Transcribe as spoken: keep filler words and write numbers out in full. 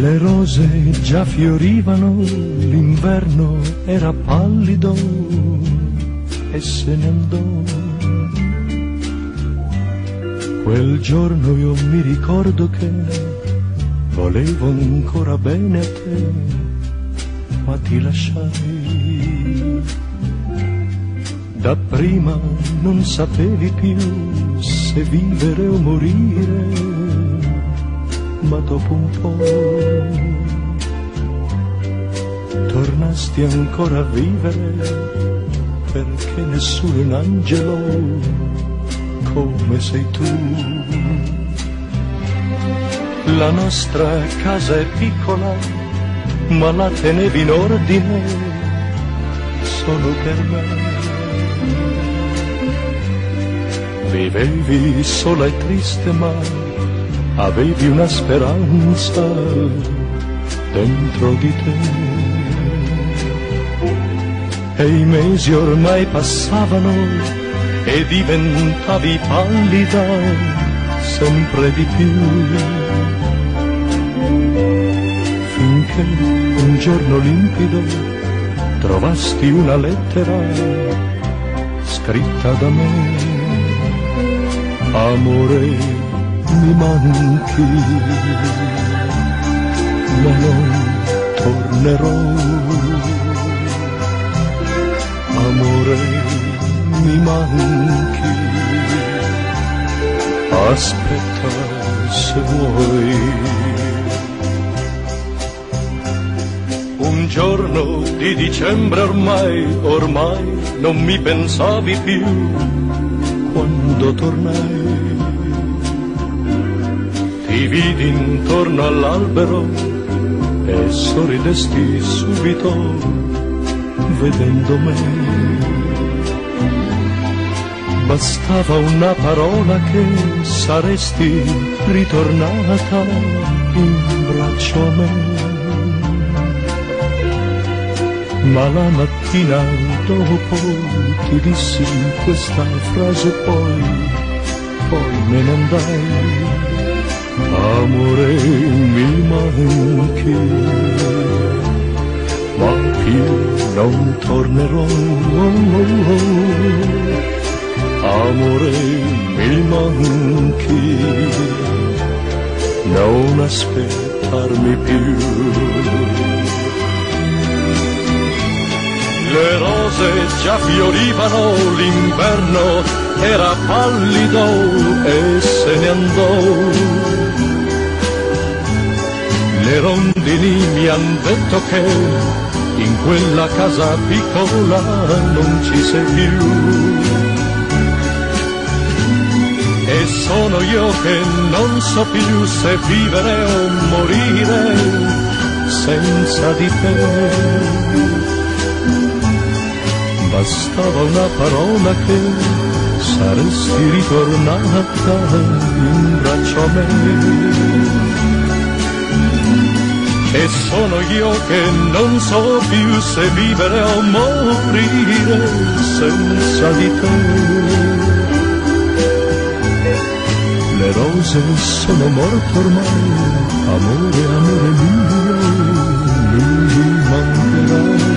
Le rose già fiorivano, l'inverno era pallido e se ne andò. Quel giorno io mi ricordo che volevo ancora bene a te, ma ti lasciai. Dapprima non sapevi più se vivere o morire, ma dopo un po' tornasti ancora a vivere, perché nessuno è un angelo come sei tu. La nostra casa è piccola, ma la tenevi in ordine solo per me. Vivevi sola e triste, ma avevi una speranza dentro di te. E i mesi ormai passavano e diventavi pallida sempre di più, finché un giorno limpido trovasti una lettera scritta da me. Amore, mi manchi, ma non tornerò. Amore, mi manchi, aspetta se vuoi. Un giorno di dicembre ormai, ormai non mi pensavi più quando tornai. Ti vidi intorno all'albero e sorridesti subito vedendo me. Bastava una parola che saresti ritornata in braccio a me. Ma la mattina dopo ti dissi questa frase, poi, poi me ne andai. Amore, mi manchi, ma più non tornerò. Amore, mi manchi, non aspettarmi più. Le rose già fiorivano, l'inverno era pallido e se ne andò. Le rondini mi han detto che in quella casa piccola non ci sei più. E sono io che non so più se vivere o morire senza di te. Bastava una parola che saresti ritornata in braccio a me. E sono io che non so più se vivere o morire senza di te. Le rose sono morte ormai, amore, amore mio, mi mancherai.